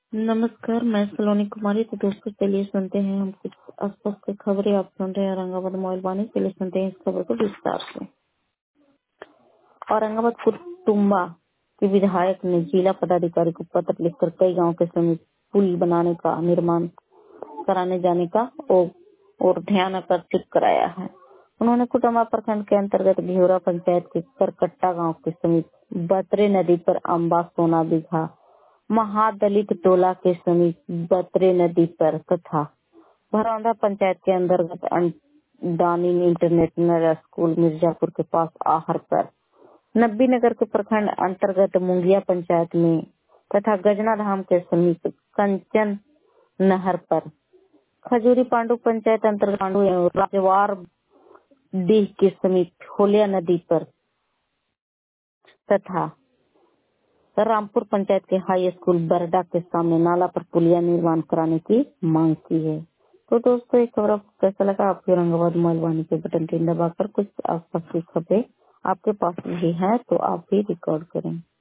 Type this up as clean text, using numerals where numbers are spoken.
नमस्कार, मैं सलोनी कुमारी। तो दोस्तों चलिए सुनते हैं हम कुछ आसपास की खबरें। आप सुन रहे हैं औरंगाबाद मोबाइल वाणी। चलिए सुनते हैं इस खबर को विस्तार से। औरंगाबाद कुटुम्बा के विधायक ने जिला पदाधिकारी को पत्र लिखकर कई गांव के समीप पुल बनाने का निर्माण कराने जाने का और ध्यान आकर्षित कराया है। उन्होंने कुटुम्बा प्रखंड के अंतर्गत भियोरा पंचायत के करकट्टा गांव के समीप बतरे नदी पर अम्बा सोना बिघा महादलित टोला के समीप बतरे नदी पर तथा भरौंदा पंचायत के अंतर्गत दानी इंटरनेशनल स्कूल मिर्जापुर के पास आहर पर नब्बी नगर के प्रखंड अंतर्गत मुंगिया पंचायत में तथा गजना धाम के समीप कंचन नहर पर खजूरी पांडु पंचायत अंतर्गत पांडु एवं राजवार डीह के समीप होलिया नदी पर तथा रामपुर पंचायत के हाई स्कूल बरडा के सामने नाला पर पुलिया निर्माण कराने की मांग की है। तो दोस्तों, ये खबर आपको कैसा लगा? आपके औरंगाबाद मोबाइल वाणी के बटन की दबाकर कुछ आसपास की खबरें आपके पास भी है तो आप भी रिकॉर्ड करें।